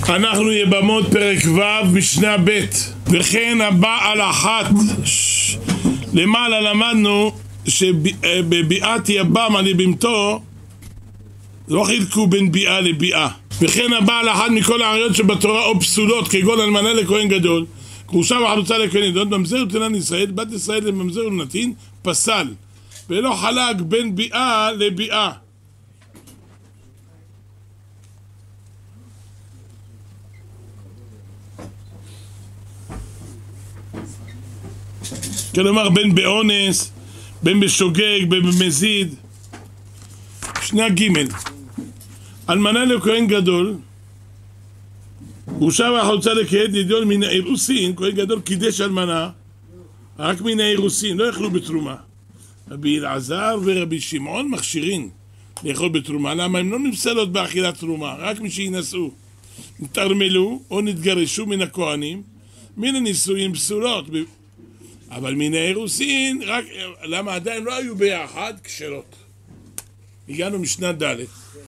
אנחנו יבמות פרק ו' משנה ב'. וכן הבא על אחת. למעלה למדנו שבביאת יבם על יבמתו לא חילקו בין ביאה לביאה. וכן הבא על אחת מכל העריות שבתורה או פסולות, כגון אלמנה לכהן גדול, גרושה וחלוצה לכהן גדול, ממזר ותנן ישראל, בת ישראל לממזר ונתין, פסל, ולא חלק בין ביאה לביאה. כלומר בין באונס, בין בשוגג, בין במזיד. שנה ג' אלמנה לכהן גדול, גרושה וחלוצה לכהן גדול מן האירוסין, כהן גדול קידש אלמנה רק מן האירוסין, לא יכלו בתרומה. רבי אלעזר ורבי שמעון מכשירים לאכול בתרומה. למה? הם לא נפסלות באכילת תרומה, רק מי שינשאו, נתרמלו או נתגרשו מן הכהנים, מן הנישואין פסולות, אבל מן האירוסין, רק, למה עדיין לא היו ביחד כשרות. הגענו משנה ד'.